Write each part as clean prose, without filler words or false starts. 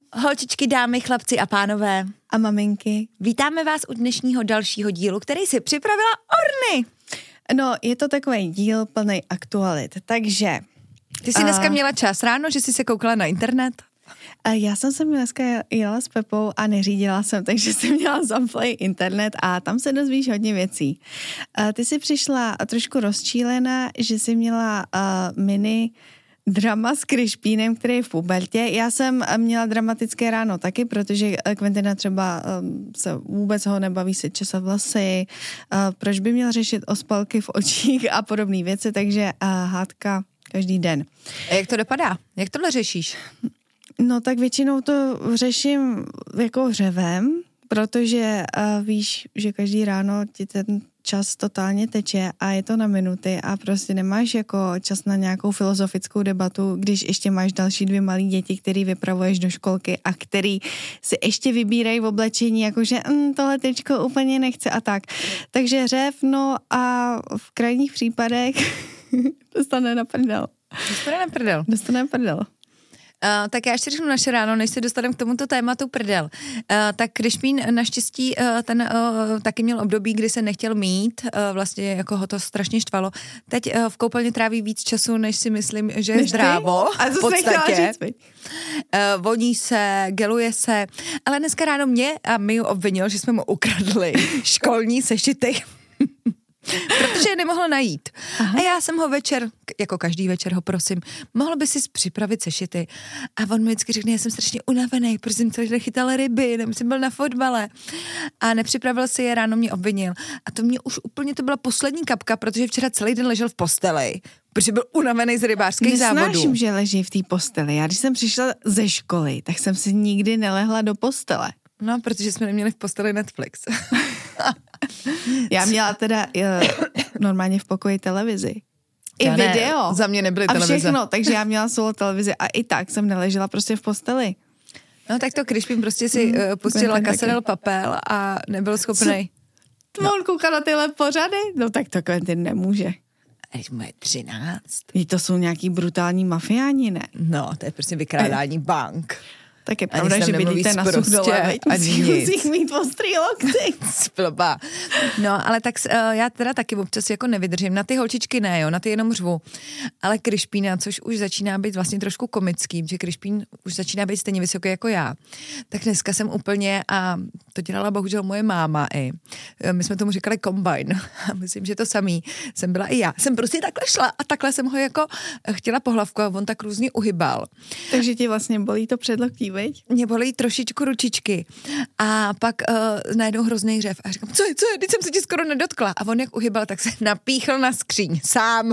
Holčičky, dámy, chlapci a pánové. A maminky. Vítáme vás u dnešního dalšího dílu, který si připravila Orny. No, je to takový díl plný aktualit, takže... Ty jsi dneska měla čas ráno, že jsi se koukala na internet? Já jsem se dneska jela s Pepou a neřídila jsem, takže jsem měla zamplej internet a tam se dozvíš hodně věcí. Ty jsi přišla trošku rozčílená, že jsi měla mini drama s Krišpínem, který je v pubertě. Já jsem měla dramatické ráno taky, protože Quentina třeba se vůbec ho nebaví si česat vlasy, proč by měl řešit ospalky v očích a podobné věci, takže hádka každý den. A jak to dopadá? Jak tohle řešíš? No tak většinou to řeším jako řevem, protože víš, že každý ráno ti ten čas totálně teče a je to na minuty a prostě nemáš jako čas na nějakou filozofickou debatu, když ještě máš další 2 malé děti, který vypravuješ do školky a který si ještě vybírají v oblečení, jakože tohle tečko úplně nechce a tak. Takže řev, no a v krajních případech dostane na prdel. Dostane na prdel. Tak já ještě řeknu naše ráno, než se dostaneme k tomuto tématu prdel. Tak Krišpín naštěstí ten taky měl období, kdy se nechtěl mít, vlastně jako ho to strašně štvalo. Teď v koupelně tráví víc času, než si myslím, že je zdrávo. A to v podstatě. Voní se, geluje se, ale dneska ráno mě a Miu obvinil, že jsme mu ukradli školní sešity. Protože je nemohl najít. Aha. A já jsem ho večer, jako každý večer ho prosím, mohl by si připravit sešity. A on mi vždycky řekne, já jsem strašně unavený, protože jsem celý den chytal ryby, nebo jsem byl na fotbale. A nepřipravil si je, ráno mě obvinil. A to mě už úplně, to byla poslední kapka, protože včera celý den ležel v posteli, protože byl unavený z rybářských závodů. Nesnáším, že leží v té posteli. Já když jsem přišla ze školy, tak jsem si nikdy nelehla do postele. No, protože jsme neměli v posteli Netflix. Já měla teda normálně v pokoji televizi. I já video. Ne, za mě nebyly televize. A všechno, takže já měla solo televizi a i tak jsem neležela prostě v posteli. No tak to Krišpín prostě si pustil La Casa del Papel a nebyl schopnej. On koukal na tyhle pořady? No tak to Quentin nemůže. Když mu je 13. To jsou nějaký brutální mafiáni, ne? No, to je prostě vykrádání bank. Tak je pravda, že bydlíte na Suchdole, musí mít ostrý lokty. Splba. No, ale tak já teda taky občas jako nevydržím. Na ty holčičky ne, jo, na ty jenom řvu. Ale Krišpína, což už začíná být vlastně trošku komický, že Krišpín už začíná být stejně vysoký jako já. Tak dneska jsem úplně, a to dělala bohužel moje máma i. My jsme tomu říkali combine. Myslím, že to samý jsem byla i já. Jsem prostě takhle šla a takhle jsem ho jako chtěla pohlavku a on tak různě uhybal. Takže ti vlastně bolí to předloktí, veď? Mě bolí trošičku ručičky a pak najednou hrozný řev a říkám, co je, teď jsem se ti skoro nedotkla a on jak uhybal, tak se napíchl na skříň, sám.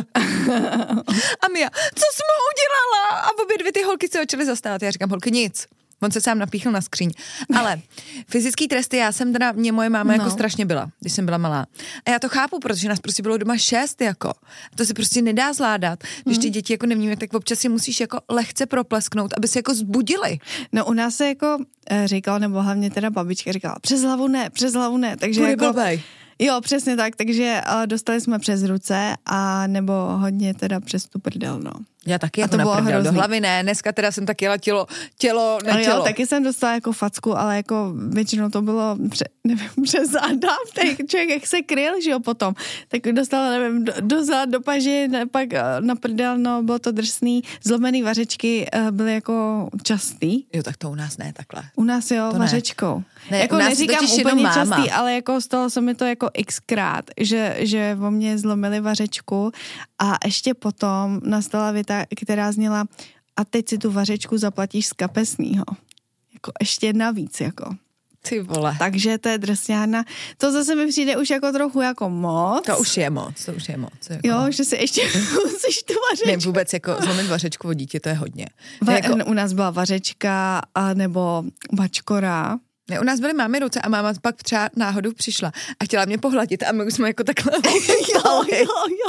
A Mia, co jsi mu udělala? A obě 2 ty holky se začaly zastávat, já říkám, holky, nic. On se sám napíchl na skříň. Ale fyzický tresty, mě moje máma jako strašně byla, když jsem byla malá. A já to chápu, protože nás prostě bylo doma 6 jako. To se prostě nedá zvládat. Když ty děti jako nevnímají, tak občas si musíš jako lehce proplesknout, aby se jako zbudili. No u nás se jako říkal, nebo hlavně teda babička říkala, přes hlavu ne. Takže bude jako... blbej. Jo, přesně tak, takže dostali jsme přes ruce a nebo hodně teda přes tu prdel, no. Já taky jako na prdel, do hlavy ne, dneska teda jsem taky jela tělo, netělo. Jo, taky jsem dostala jako facku, ale jako většinou to bylo přes záda, tak člověk jak se kryl, že jo, potom, tak dostala, nevím, do zád, do paži, pak na prdel, no, bylo to drsný, zlomený vařečky byly jako častý. Jo, tak to u nás ne, takhle. U nás jo, to vařečkou. Ne, jako neříkám úplně častý, ale jako stalo se mi to jako xkrát, že o mě zlomili vařečku a ještě potom nastala věta, která zněla a teď si tu vařečku zaplatíš z kapesního. Jako ještě navíc, jako. Ty vole. Takže to je drsňárna. To zase mi přijde už jako trochu jako moc. To už je moc. Jako... Jo, že si ještě musíš tu vařečku. Ne, vůbec jako zlomit vařečku od dítě, to je hodně. U nás byla vařečka a nebo bačkora. Ne, u nás byly mámy ruce a máma pak třeba náhodou přišla a chtěla mě pohladit a my už jsme jako takhle jo.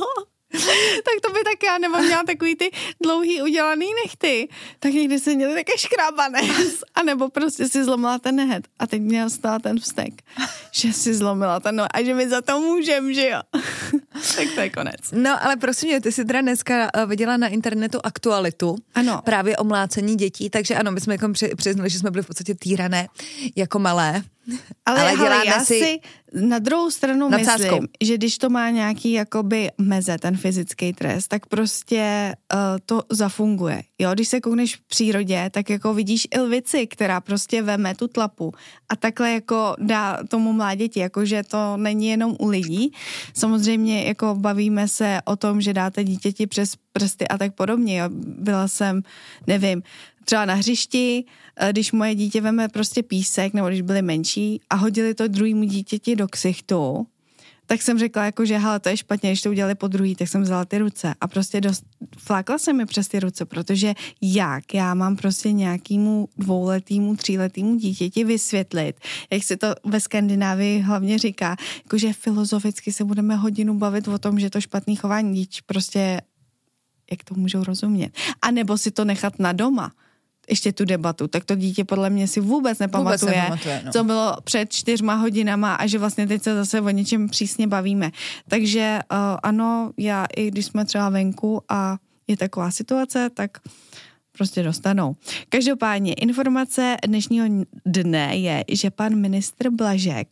Tak to by tak já, nebo měla takový ty dlouhý udělaný nechty, tak někdy se měli také škrábané, anebo prostě si zlomila ten nehet a teď mě stál ten vztek, že si zlomila ten noh a že mi za to můžem, že jo. Tak to je konec. No, ale prosím mě, ty jsi teda dneska viděla na internetu aktualitu, ano, právě o mlácení dětí, takže ano, my jsme jako přiznali, že jsme byli v podstatě týrané jako malé. Ale já si na druhou stranu myslím, že když to má nějaký jakoby meze, ten fyzický trest, tak prostě to zafunguje. Jo, když se koukneš v přírodě, tak jako vidíš i lvici, která prostě veme tu tlapu a takhle jako dá tomu mláděti, jakože to není jenom u lidí. Samozřejmě jako bavíme se o tom, že dáte dítěti přes prsty a tak podobně. Jo. Byla jsem, nevím, třeba na hřišti, když moje dítě veme prostě písek, nebo když byly menší a hodili to druhému dítěti do ksichtu, tak jsem řekla jako, že hele, to je špatně, když to udělali po druhý, tak jsem vzala ty ruce a prostě flákla jsem mi přes ty ruce, protože já mám prostě nějakému 2letýmu, 3letýmu dítěti vysvětlit, jak se to ve Skandinávii hlavně říká, jakože filozoficky se budeme hodinu bavit o tom, že to špatný chování dítě prostě jak to můžou rozumět. A nebo si to nechat na doma. Ještě tu debatu, tak to dítě podle mě si vůbec nepamatuje, no. Co bylo před 4 hodinama a že vlastně teď se zase o něčem přísně bavíme. Takže ano, já i když jsme třeba venku a je taková situace, tak prostě dostanou. Každopádně informace dnešního dne je, že pan ministr Blažek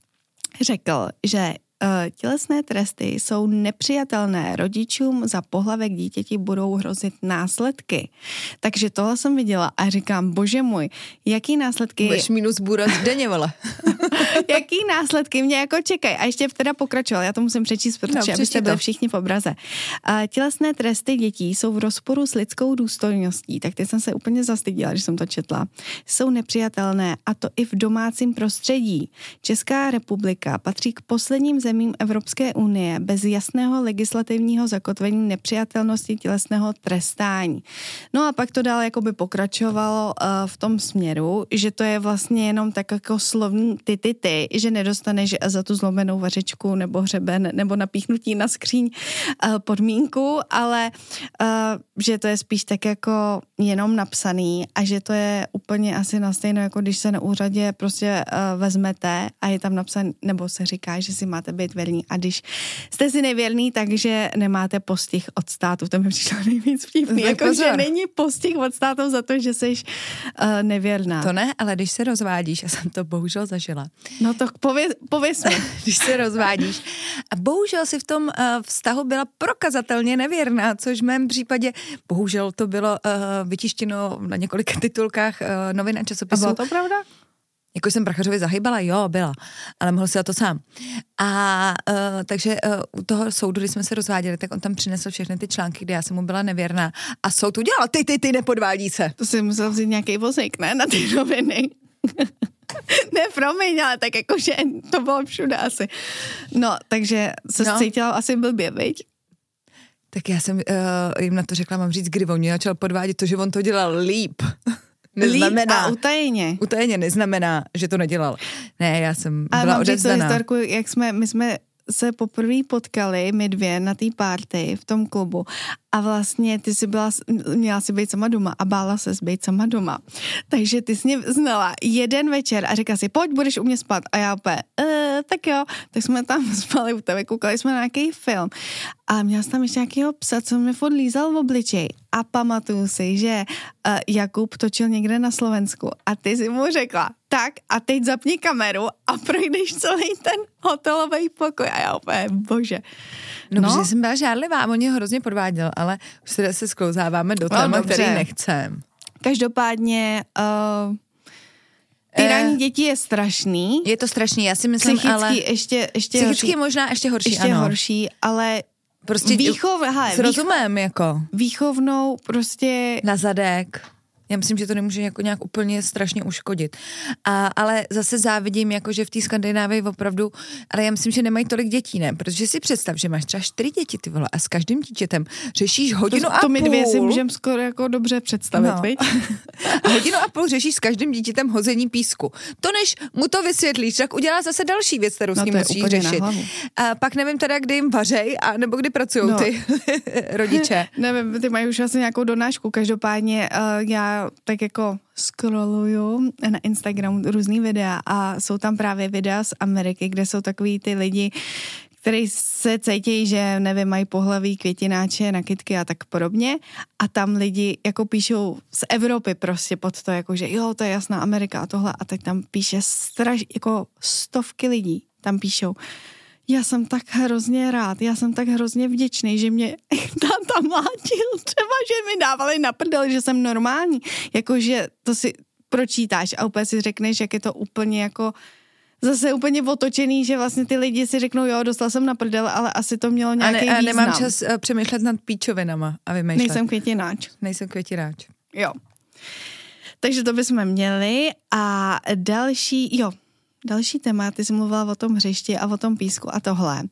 řekl, že tělesné tresty jsou nepřijatelné. Rodičům za pohlavek dítěti budou hrozit následky. Takže tohle jsem viděla a říkám, bože můj, jaký následky... Budeš minus bůra denně, vole. Jaký následky mě jako čekají. A ještě teda pokračoval, já to musím přečíst, protože abyste byli všichni v obraze. Tělesné tresty dětí jsou v rozporu s lidskou důstojností, tak teď jsem se úplně zastydila, když jsem to četla. Jsou nepřijatelné a to i v domácím prostředí. Česká republika patří k posledním zemím Evropské unie bez jasného legislativního zakotvení nepřijatelnosti tělesného trestání. No a pak to dál jakoby pokračovalo v tom směru, že to je vlastně jenom tak jako slovní ty, že nedostaneš za tu zlomenou vařečku nebo hřeben nebo napíchnutí na skříň podmínku, ale že to je spíš tak jako jenom napsaný a že to je úplně asi na stejno, jako když se na úřadě prostě vezmete a je tam napsaný, nebo se říká, že si máte být věrný a když jste si nevěrný, takže nemáte postih od státu. To mi přišlo nejvíc vtipný, jako že není postih od státu za to, že jsi nevěrná. To ne, ale když se rozvádíš, já jsem to bohužel zažila. No to pověz mi. Když se rozvádíš a bohužel si v tom vztahu byla prokazatelně nevěrná, což v mém případě bohužel to bylo vytištěno na několika titulkách novin a časopisů. A bylo to pravda? Jako jsem Prachařovi zahýbala, jo, byla, ale mohl si na to sám. A takže u toho soudu, když jsme se rozváděli, tak on tam přinesl všechny ty články, kde já jsem mu byla nevěrná a soud udělal, ty nepodvádí se. To si musel vzít nějaký vozík, ne, na ty noviny. Ne, promiň, ale tak jakože to bylo všude asi. No, takže se cítila asi blbě, viď? Tak já jsem jim na to řekla, mám říct, kdy on mě začal podvádět, to, že on to dělal líp. Neznamená, a utajeně. Utajeně neznamená, že to nedělal. Ne, já jsem byla odevzdaná. A mám jak my jsme se poprvé potkali, my dvě, na té party v tom klubu a vlastně ty jsi měla si být sama doma a bála ses být sama doma. Takže ty jsi mě znala jeden večer a říkala si, pojď, budeš u mě spát. A já opět, tak jo. Tak jsme tam spali u tebe, koukali jsme na nějaký film. A měla jsem tam ještě nějakýho psa, co mi furt lízal v obličej. A pamatuju si, že Jakub točil někde na Slovensku a ty si mu řekla, tak a teď zapni kameru a projdeš celý ten hotelový pokoj. A já opět, bože. No, protože jsem byla žádlivá, on mě hrozně podváděl, ale už se sklouzáváme do téma, který nechcem. Každopádně týrání dětí je strašný. Je to strašný, já si myslím, psychicky ale... Psychicky horší. Možná ještě horší, ještě horší, ale prostě s rozumem, jako. Výchovnou prostě... Na zadek. Já myslím, že to nemůže jako nějak úplně strašně uškodit. Ale zase závidím, jako že v té Skandinávii opravdu, ale já myslím, že nemají tolik dětí, ne? Protože si představ, že máš třeba 4 děti, ty vole, a s každým dítětem řešíš hodinu a půl. To my 2 si můžeme skoro jako dobře představit, viď? A hodinu a půl řešíš s každým dítětem hození písku. To než mu to vysvětlíš, tak udělá zase další věc, kterou s ním musíš řešit. A pak nevím teda, kdy jim vařej, a nebo kdy pracují ty rodiče. Nevím, ty mají už asi nějakou donášku. Každopádně já tak jako scrolluju na Instagramu různý videa a jsou tam právě videa z Ameriky, kde jsou takový ty lidi, kteří se cítí, že nevím, mají pohlaví, květináče, nakydky a tak podobně. A tam lidi jako píšou z Evropy prostě pod to, jako že jo, to je jasná Amerika a tohle. A teď tam píše jako stovky lidí tam píšou. Já jsem tak hrozně rád, já jsem tak hrozně vděčný, že mě táta mlátil, třeba, že mi dávali na prdel, že jsem normální. Jakože to si pročítáš a úplně si řekneš, jak je to úplně jako zase úplně otočený, že vlastně ty lidi si řeknou, jo, dostal jsem na prdel, ale asi to mělo nějaký význam. A nemám čas přemýšlet nad píčovinama a vymýšlet. Nejsem květináč. Jo. Takže to bychom měli a další téma, ty jsi mluvila o tom hřišti a o tom písku a tohle.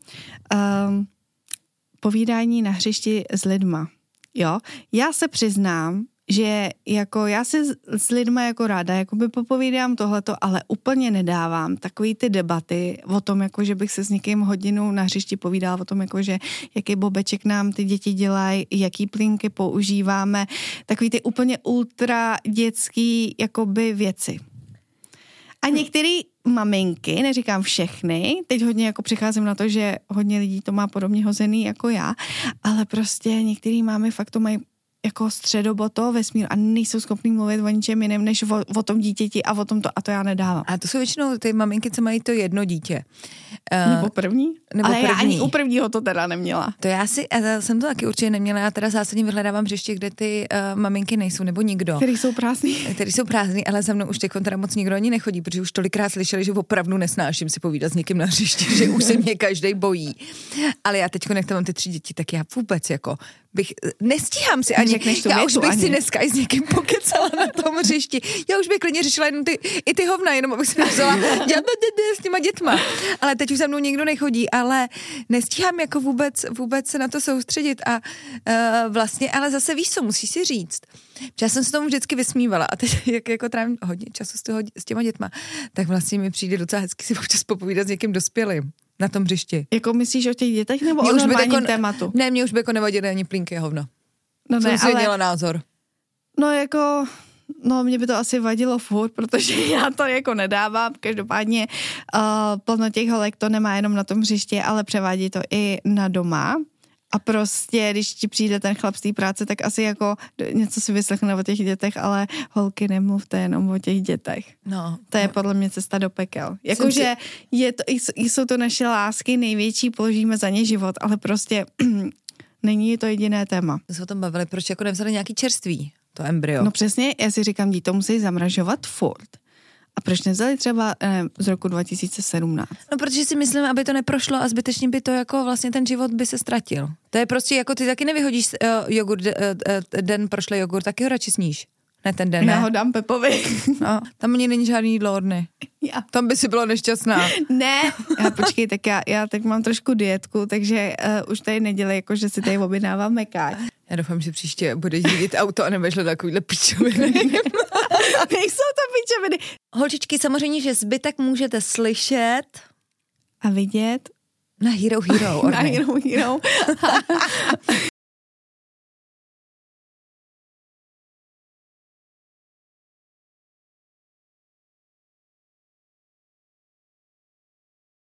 Povídání na hřišti s lidma. Jo, já se přiznám, že jako já si s lidma jako ráda jakoby popovídám tohleto, ale úplně nedávám takový ty debaty o tom, jako že bych se s někým hodinu na hřišti povídala o tom, jako že jaký bobeček nám ty děti dělají, jaký plínky používáme, takový ty úplně ultra dětský jakoby věci. A některé maminky, neříkám všechny, teď hodně jako přicházím na to, že hodně lidí to má podobně hozený jako já, ale prostě některý mámy fakt to mají jako středobod toho vesmíru a nejsou schopný mluvit o ničem jiném, než o tom dítěti a o tomto, a to já nedávám. A to jsou většinou ty maminky, co mají to jedno dítě. Nebo první? Ale já ani u prvního to teda neměla. To já jsem to taky určitě neměla, já teda zásadně vyhledávám hřiště, kde ty maminky nejsou, nebo nikdo. Který jsou prázdný, ale za mnou už teď teda moc nikdo ani nechodí, protože už tolikrát slyšeli, že opravdu nesnáším si povídat s někým na hřišti, že už se mě každej bojí. Ale já teď, jak tam mám ty 3 děti, tak já vůbec jako nestíhám si ani, já už bych si dneska i s někým pokecala na tom hřišti. Já už bych klidně řešila jenom ty hovna, jenom abych si napsala s těma dětma. Ale teď už za mnou nikdo nechodí, ale nestíhám jako vůbec se na to soustředit a vlastně, ale zase víš co, musíš si říct. Já jsem se tomu vždycky vysmívala a teď jak jako trávím hodně času s těma dětma, tak vlastně mi přijde docela hezky si občas popovídat s někým dospělým na tom hřišti. Jako myslíš o těch dětech nebo o normálním tématu? Ne, mě už by jako nevadily ani plínky a hovno. No ne, jsem si měla názor. No mě by to asi vadilo furt, protože já to jako nedávám. Každopádně plno těch holek to nemá jenom na tom hřišti, ale převádí to i na doma. A prostě, když ti přijde ten chlap z té práce, tak asi jako něco si vyslechne o těch dětech, ale holky, nemluvte jenom o těch dětech. No. To je podle mě cesta do pekel. Jakože jsou to naše lásky největší, položíme za ně život, ale prostě není to jediné téma. My jsme o tom bavili, proč jako nevzali nějaký čerství, to embryo. No přesně, já si říkám, to musí zamražovat furt. A proč nevzali třeba z roku 2017? No, protože si myslím, aby to neprošlo a zbytečně by to jako vlastně ten život by se ztratil. To je prostě jako ty taky nevyhodíš jogurt, den prošle jogurt, taky ho radši sníš. Ne ten den, ne. Já ho dám Pepovi. No, tam ani není žádný jídlo od dny. Já. Tam by si byla nešťastná. Ne, počkej, tak já tak mám trošku dietku, takže už tady nedělej, jako že si tady objednávám mekáč. Já doufám, že příště budeš řídit auto a nebudeš hledat takovýhle pičoviny. Nejsou to pičoviny. Holčičky, samozřejmě, že zbytek můžete slyšet a vidět na Hero Hero. Na Hero Hero.